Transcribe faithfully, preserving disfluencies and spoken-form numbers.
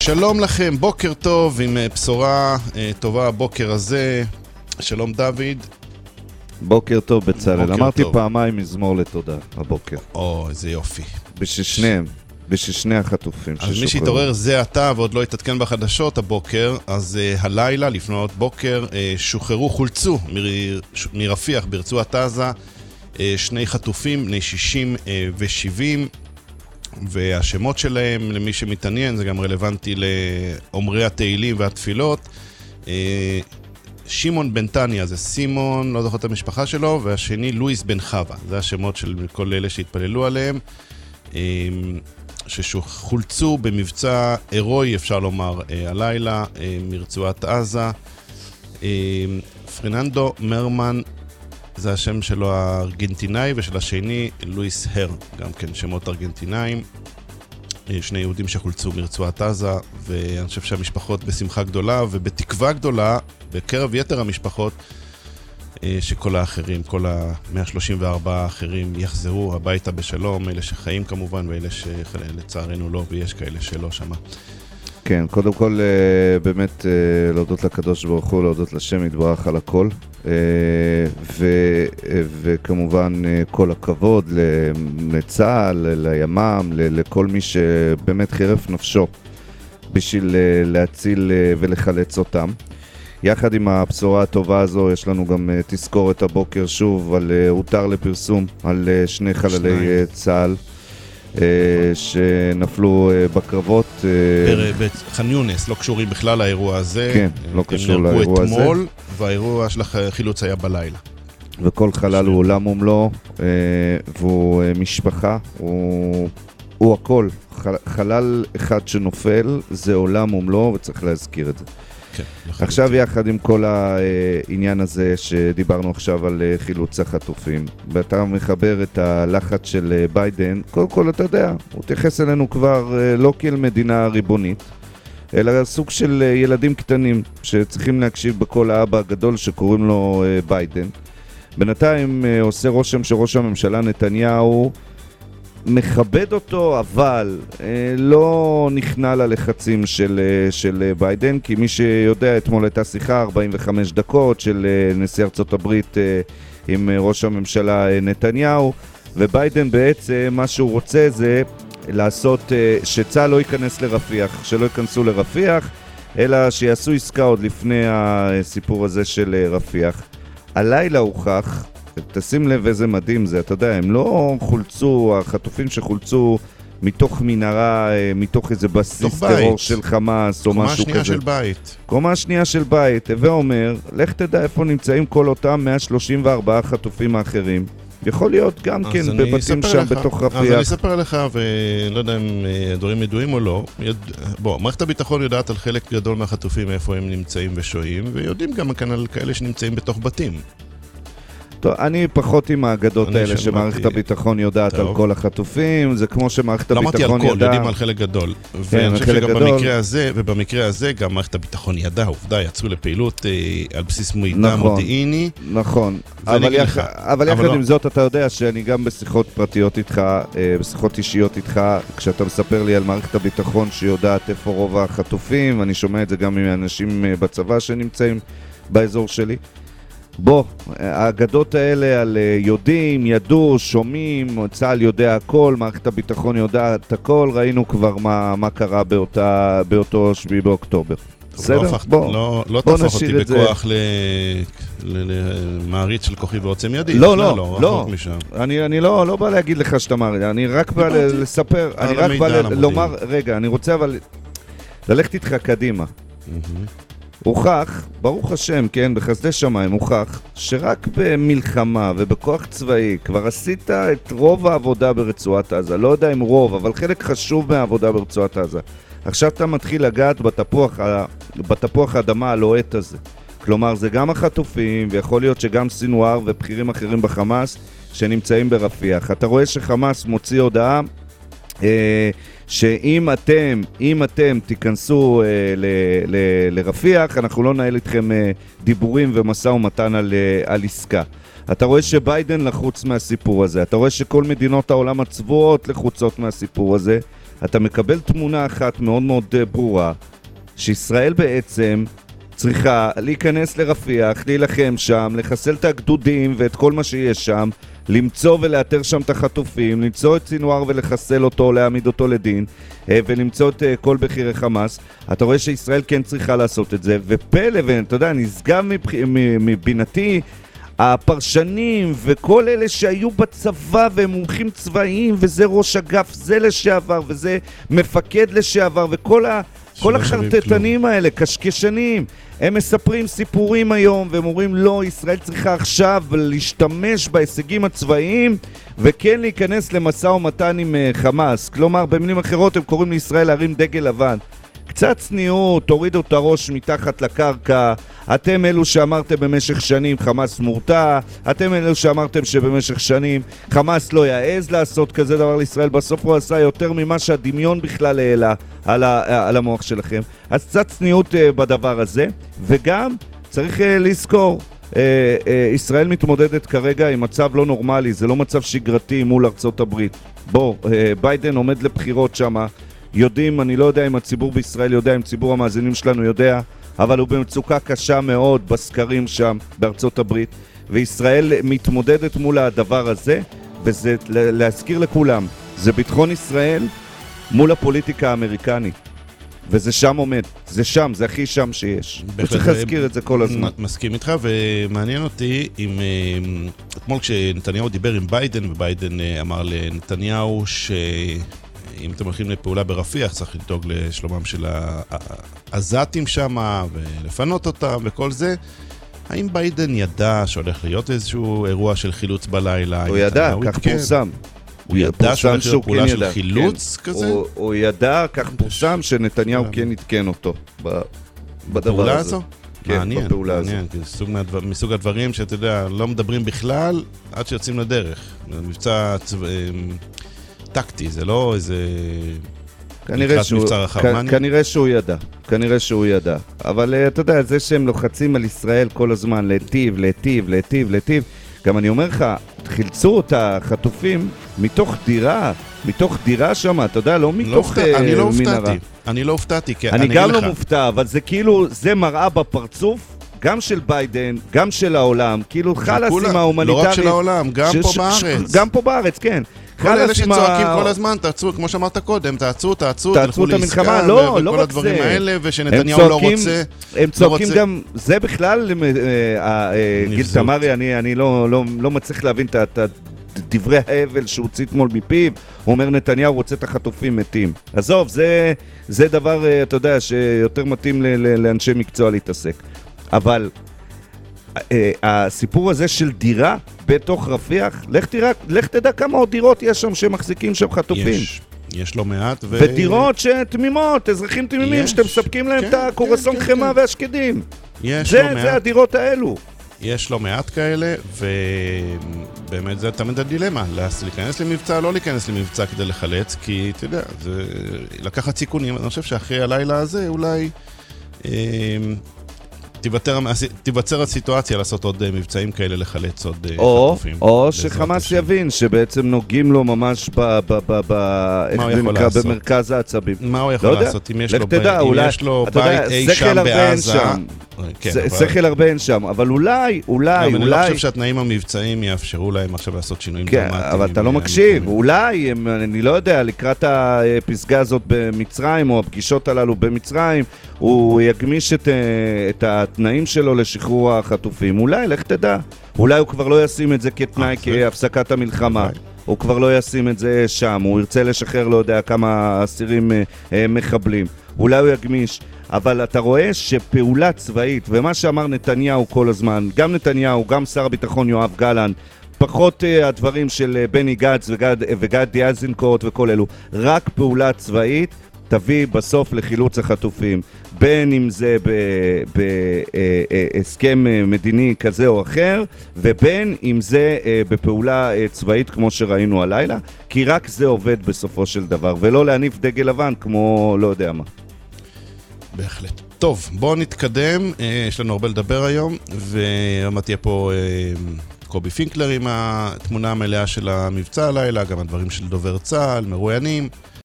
שלום לכם, בוקר טוב עם בשורה טובה הבוקר הזה. שלום דוד. בוקר טוב בצלאל, אמרתי טוב. פעמיים מזמור לתודה הבוקר. או, איזה יופי. בששניהם, בששני החטופים. אז מי שהתעורר זה אתה ועוד לא התעדכן בחדשות הבוקר, אז uh, הלילה לפנות בוקר uh, שוחררו, חולצו מר, מרפיח ברצועת עזה uh, שני חטופים, בני שישים uh, ו-שבעים, והשמות שלהם, למי שמתעניין, זה גם רלוונטי לאומרי התהילים והתפילות. Uh, שמעון בן תניה, זה סימון, לא זוכר את המשפחה שלו, והשני לואיס בן חווה, זה השמות של כל אלה שהתפללו עליהם, שחולצו במבצע אירועי, אפשר לומר, הלילה, מרצועת עזה. פרננדו מרמן, זה השם שלו הארגנטינאי, ושל השני לואיס הר, גם כן שמות ארגנטינאים. שני יהודים שחולצו מרצועת עזה, ואני חושב שהמשפחות בשמחה גדולה ובתקווה גדולה בקרב יתר המשפחות, שכל האחרים, כל ה-מאה שלושים וארבע האחרים יחזרו הביתה בשלום, אלה שחיים כמובן ואלה שלצערנו לא, ויש כאלה שלא שמה. כן, קודם כל באמת להודות לקדוש ברוך הוא, להודות לשם יתברך על הכל, ו- וכמובן כל הכבוד לצה"ל, לימ"מ, לכל מי שבאמת חירף נפשו בשביל להציל ולחלץ אותם. יחד עם הבשורה הטובה הזו יש לנו גם תזכורת הבוקר שוב על הותר לפרסום על שני חללי צה"ל שנפלו בקרבות בח'אן יונס, לא קשורים בכלל לאירוע הזה. כן, לא קשור לאירוע הזה. הם נהרגו אתמול, והאירוע של החילוץ היה בלילה. וכל חלל הוא עולם ומלואו, והוא משפחה, הוא, הוא הכל. חלל אחד שנופל זה עולם ומלואו, וצריך להזכיר את זה. כן, עכשיו יחד עם כל העניין הזה שדיברנו עכשיו על חילוץ החטופים, ואתה מחבר את הלחץ של ביידן, קודם כל אתה יודע, הוא תייחס אלינו כבר לא כאל מדינה ריבונית, אלא סוג של ילדים קטנים שצריכים להקשיב בכל האבא הגדול שקוראים לו ביידן. בינתיים עושה רושם שראש הממשלה נתניהו מכבד אותו, אבל אה, לא נכנע ללחצים של, של ביידן, כי מי שיודע, אתמול הייתה שיחה ארבעים וחמש דקות של אה, נשיא ארצות הברית אה, עם ראש הממשלה אה, נתניהו, וביידן בעצם מה שהוא רוצה זה לעשות אה, שצה"ל לא ייכנס לרפיח, שלא ייכנסו לרפיח, אלא שיעשו עסקה עוד לפני הסיפור הזה של אה, רפיח. הלילה הוכח, תשים לב איזה מדהים זה, אתה יודע, הם לא חולצו, החטופים שחולצו מתוך מנהרה, מתוך איזה בסיס טרור של חמאס או משהו כזה. קומה שנייה של בית. קומה שנייה של בית, הווה אומר, לך תדע איפה נמצאים כל אותם מאה שלושים וארבע חטופים האחרים. יכול להיות גם כן בבתים שם לך, בתוך רפיח. אז אני אספר לך, ולא יודע אם דברים ידועים או לא, יד... בוא, מערכת הביטחון יודעת על חלק גדול מהחטופים איפה הם נמצאים ושוהים, ויודעים גם כאן על כאלה שנמצאים בתוך בתים. טוב, אני פחות עם האגדות האלה שמערכת הביטחון יודעת על כל החטופים, זה כמו שמערכת הביטחון ידעה... לא אמרתי על כל, יודעים על חלק גדול. ואני חושב שגם במקרה הזה, ובמקרה הזה גם מערכת הביטחון ידעה, עובדה, יצאו לפעילות על בסיס מידע מודיעיני. נכון, אבל יחד עם זאת אתה יודע שאני גם בשיחות פרטיות איתך, בשיחות אישיות איתך, כשאתה מספר לי על מערכת הביטחון שיודעת איפה רוב החטופים, אני שומע את זה גם מאנשים בצבא שנמצאים באזור שלי. בוא, האגדות האלה על יודעים, ידעו, שומעים, צה"ל יודע הכל, מערכת הביטחון יודעת הכל, ראינו כבר מה, מה קרה באותה, באותו שביעי באוקטובר. בסדר? לא, בוא, לא, לא בוא תהפוך אותי בכוח למעריץ של כוחי ועוצם ידי. לא, לא, לא, לא. אני, אני לא, לא בא להגיד לך שאתה מעריץ, אני רק בא לספר, אני רק בא לומר, רגע, אני רוצה אבל ללכת איתך קדימה. הוכח, ברוך השם, כן, בחסדי שמיים, הוכח שרק במלחמה ובכוח צבאי כבר עשית את רוב העבודה ברצועת עזה. לא יודע אם רוב, אבל חלק חשוב מהעבודה ברצועת עזה. עכשיו אתה מתחיל לגעת בתפוח, בתפוח האדמה הלוהט הזה. כלומר, זה גם החטופים, ויכול להיות שגם סינואר ובחירים אחרים בחמאס שנמצאים ברפיח. אתה רואה שחמאס מוציא הודעה אה, שאם אתם, אם אתם תיכנסו אה, ל, ל, לרפיח, אנחנו לא נעל איתכם אה, דיבורים ומשא ומתן על, אה, על עסקה. אתה רואה שביידן לחוץ מהסיפור הזה, אתה רואה שכל מדינות העולם הצבועות לחוצות מהסיפור הזה, אתה מקבל תמונה אחת מאוד מאוד ברורה, שישראל בעצם צריכה להיכנס לרפיח, להילחם שם, לחסל את הגדודים ואת כל מה שיש שם, למצוא ולאתר שם את החטופים, למצוא את סינואר ולחסל אותו, להעמיד אותו לדין, ולמצוא את כל בחירי חמאס. אתה רואה שישראל כן צריכה לעשות את זה, ופלא, ואתה יודע, נשגב מבינתי, הפרשנים וכל אלה שהיו בצבא והם מומחים צבאיים, וזה ראש אגף, זה לשעבר, וזה מפקד לשעבר, וכל ה... כל החרטטנים האלה, קשקשנים, הם מספרים סיפורים היום, והם אומרים לא, ישראל צריכה עכשיו להשתמש בהישגים הצבאיים, וכן להיכנס למשא ומתן עם חמאס. כלומר, במילים אחרות הם קוראים לישראל להרים דגל לבן. קצת צניעות, תורידו את הראש מתחת לקרקע, אתם אלו שאמרתם במשך שנים חמאס מורתע, אתם אלו שאמרתם שבמשך שנים חמאס לא יעז לעשות כזה דבר לישראל, בסוף הוא עשה יותר ממה שהדמיון בכלל העלה על, ה- על המוח שלכם. אז קצת צניעות uh, בדבר הזה, וגם צריך uh, לזכור, uh, uh, ישראל מתמודדת כרגע עם מצב לא נורמלי, זה לא מצב שגרתי מול ארצות הברית. בוא, uh, ביידן עומד לבחירות שמה, יודעים, אני לא יודע אם הציבור בישראל יודע, אם ציבור המאזינים שלנו יודע, אבל הוא במצוקה קשה מאוד בסקרים שם בארצות הברית, וישראל מתמודדת מול הדבר הזה, וזה להזכיר לכולם, זה ביטחון ישראל מול הפוליטיקה האמריקנית, וזה שם עומד, זה שם, זה הכי שם שיש. וצריך להזכיר את זה כל הזמן. מסכים איתך, ומעניין אותי אם אתמול כשנתניהו דיבר עם ביידן, וביידן אמר לנתניהו ש... אם אתם הולכים לפעולה ברפיח, צריך לדאוג לשלומם של העזתים שם, ולפנות אותם וכל זה. האם ביידן ידע שהולך להיות איזשהו אירוע של חילוץ בלילה? הוא ידע, כך פורסם. הוא ידע שהולך להיות פעולה של חילוץ כזה? הוא ידע, כך פורסם, שנתניהו כן יתקן אותו בדבר הזה. מעניין, מעניין, מסוג הדברים שאתה יודע, לא מדברים בכלל עד שיוצאים לדרך. מבצע טקטי, זה לא איזה... כנראה שהוא, כ- כנראה שהוא ידע, כנראה שהוא ידע. אבל אתה יודע, זה שהם לוחצים על ישראל כל הזמן, להטיב, להטיב, להטיב, להטיב. גם אני אומר לך, חילצו את החטופים מתוך דירה, מתוך דירה שם, אתה יודע, לא מתוך לא, uh, אני לא מנהרה. הופתעתי, אני לא הופתעתי, כי אני אני גם לך. לא מופתע, אבל זה כאילו, זה מראה בפרצוף, גם של ביידן, גם של העולם, כאילו חלאס עם ההומניטרי. לא רק של העולם, גם ש- פה ש- בארץ. גם פה בארץ, כן. כל אלה שצועקים כל הזמן, תעצרו, כמו שאמרת קודם, תעצרו, תעצרו, תעצרו את המלחמה, לא, לא רק זה. האלה, ושנתניהו לא רוצה. הם צועקים גם, זה בכלל, גיל תמרי, אני לא מצליח להבין את דברי האבל שהוציא אתמול מפיו, הוא אומר נתניהו רוצה את החטופים מתים. עזוב, זה דבר, אתה יודע, שיותר מתאים לאנשי מקצוע להתעסק. אבל הסיפור הזה של דירה בתוך רפיח, לך, תראה, לך תדע כמה עוד דירות יש שם שמחזיקים שם חטופים. יש, יש לא מעט. ו... ודירות שתמימות, אזרחים תמימים שאתם מספקים להם כן, את הקורסון כן, חמה כן. והשקדים. יש זה, לא מעט. זה הדירות האלו. יש לא מעט כאלה, ובאמת זה תמיד הדילמה, להיכנס למבצע, לא להיכנס למבצע כדי לחלץ, כי אתה יודע, זה לקחת סיכונים. אני חושב שאחרי הלילה הזה אולי... תיווצר, תיווצר הסיטואציה לעשות עוד מבצעים כאלה לחלץ עוד או, חטופים. או שחמאס יבין שבעצם נוגעים לו ממש ב, ב, ב, ב, איך זה נקרא, במרכז העצבים. מה הוא יכול לא לעשות? אם יש לו, תדע, אם אולי, יש לו בית אי שם בעזה... כן, אבל... שכל הרבה אין שם, אבל אולי, אולי, אבל אולי... אני לא חושב שהתנאים המבצעיים יאפשרו להם עכשיו לעשות שינויים כן, דרמטיים. אבל אתה לא מקשיב, אולי, אני לא יודע, לקראת הפסגה הזאת במצרים, או הפגישות הללו במצרים, הוא יגמיש את, את התנאים שלו לשחרור החטופים. אולי, לך תדע. אולי הוא כבר לא ישים את זה כתנאי, כהפסקת המלחמה. הוא כבר לא ישים את זה שם. הוא ירצה לשחרר, לא יודע, כמה אסירים מחבלים. אולי הוא יגמיש. אבל אתה רואה שפעולה צבאית, ומה שאמר נתניהו כל הזמן, גם נתניהו, גם שר הביטחון יואב גלנט, פחות uh, הדברים של uh, בני גץ וגד, וגדי איזנקוט וכל אלו, רק פעולה צבאית תביא בסוף לחילוץ החטופים, בין אם זה בהסכם uh, uh, מדיני כזה או אחר, ובין אם זה uh, בפעולה uh, צבאית כמו שראינו הלילה, כי רק זה עובד בסופו של דבר, ולא להניף דגל לבן כמו לא יודע מה. בהחלט. טוב, בואו נתקדם, יש לנו הרבה לדבר היום, ומה תהיה פה קובי פינקלר עם התמונה המלאה של המבצע הלילה, גם הדברים של דובר צה"ל, מרואיינים.